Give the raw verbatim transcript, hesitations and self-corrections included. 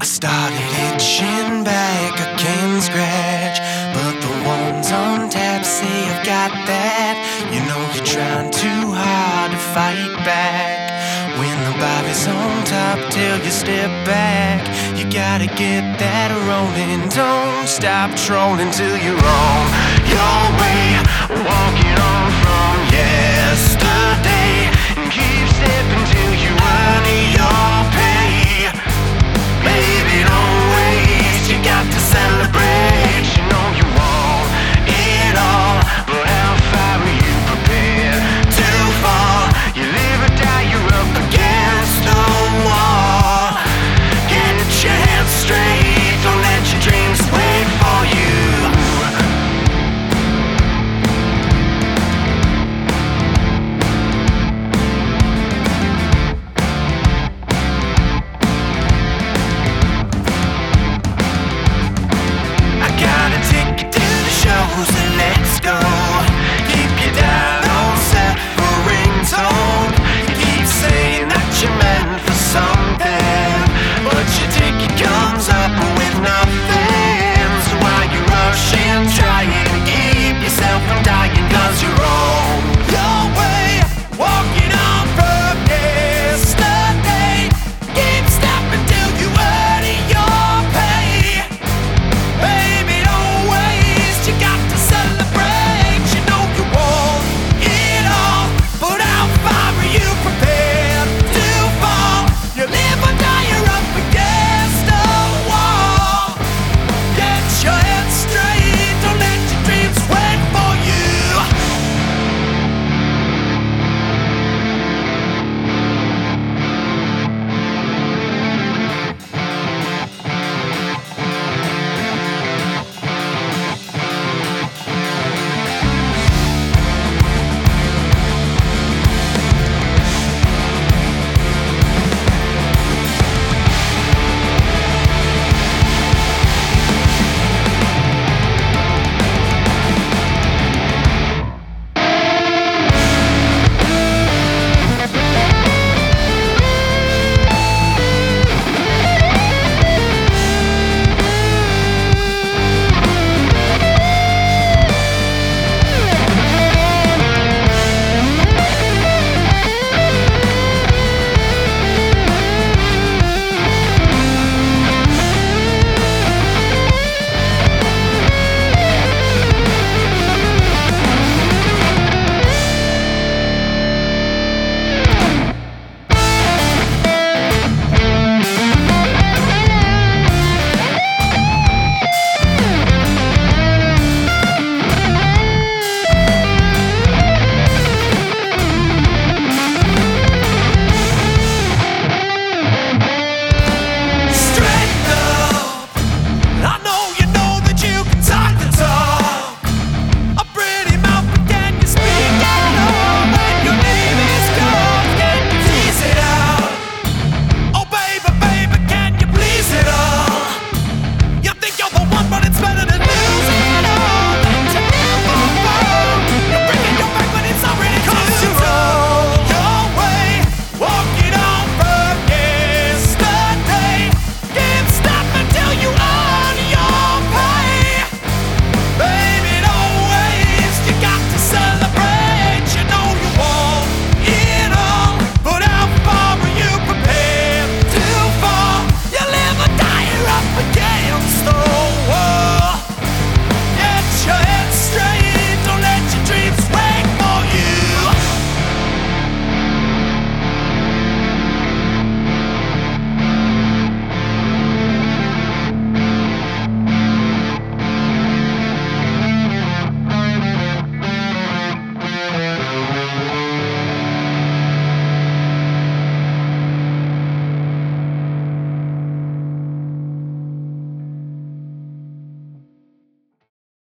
Started itching back, I can scratch, but the ones on tap say I've got that. You know you're trying too hard to fight back. When the Bobby's on top, till you step back. You gotta get that rolling. Don't stop trolling till you're on your way, walking on from yesterday, and keep stepping till you earn your